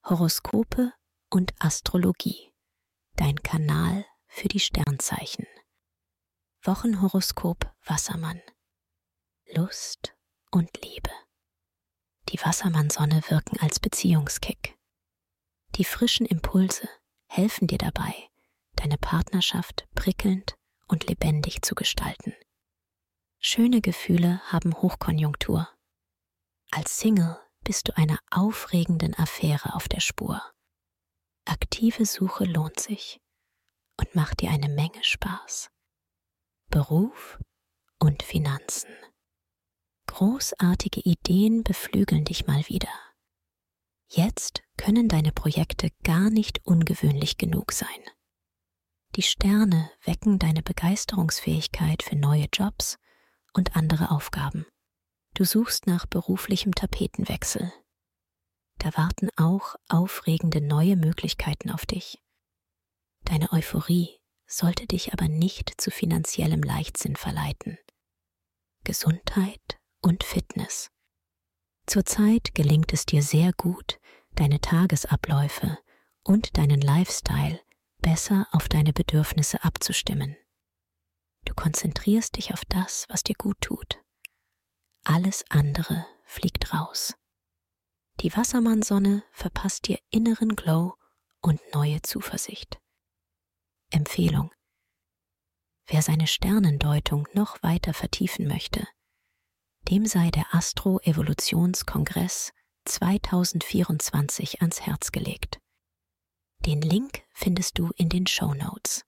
Horoskope und Astrologie, dein Kanal für die Sternzeichen. Wochenhoroskop Wassermann. Lust und Liebe. Die Wassermann-Sonne wirken als Beziehungskick. Die frischen Impulse helfen dir dabei, deine Partnerschaft prickelnd und lebendig zu gestalten. Schöne Gefühle haben Hochkonjunktur. Als Single bist du einer aufregenden Affäre auf der Spur. Aktive Suche lohnt sich und macht dir eine Menge Spaß. Beruf und Finanzen. Großartige Ideen beflügeln dich mal wieder. Jetzt können deine Projekte gar nicht ungewöhnlich genug sein. Die Sterne wecken deine Begeisterungsfähigkeit für neue Jobs und andere Aufgaben. Du suchst nach beruflichem Tapetenwechsel. Da warten auch aufregende neue Möglichkeiten auf dich. Deine Euphorie sollte dich aber nicht zu finanziellem Leichtsinn verleiten. Gesundheit und Fitness. Zurzeit gelingt es dir sehr gut, deine Tagesabläufe und deinen Lifestyle besser auf deine Bedürfnisse abzustimmen. Du konzentrierst dich auf das, was dir gut tut. Alles andere fliegt raus. Die Wassermann-Sonne verpasst dir inneren Glow und neue Zuversicht. Empfehlung: Wer seine Sternendeutung noch weiter vertiefen möchte, dem sei der Astro-Evolutionskongress 2024 ans Herz gelegt. Den Link findest du in den Shownotes.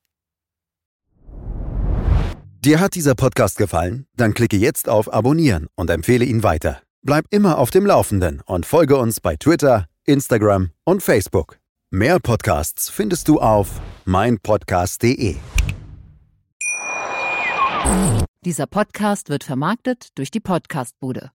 Dir hat dieser Podcast gefallen? Dann klicke jetzt auf Abonnieren und empfehle ihn weiter. Bleib immer auf dem Laufenden und folge uns bei Twitter, Instagram und Facebook. Mehr Podcasts findest du auf meinpodcast.de. Dieser Podcast wird vermarktet durch die Podcast-Bude.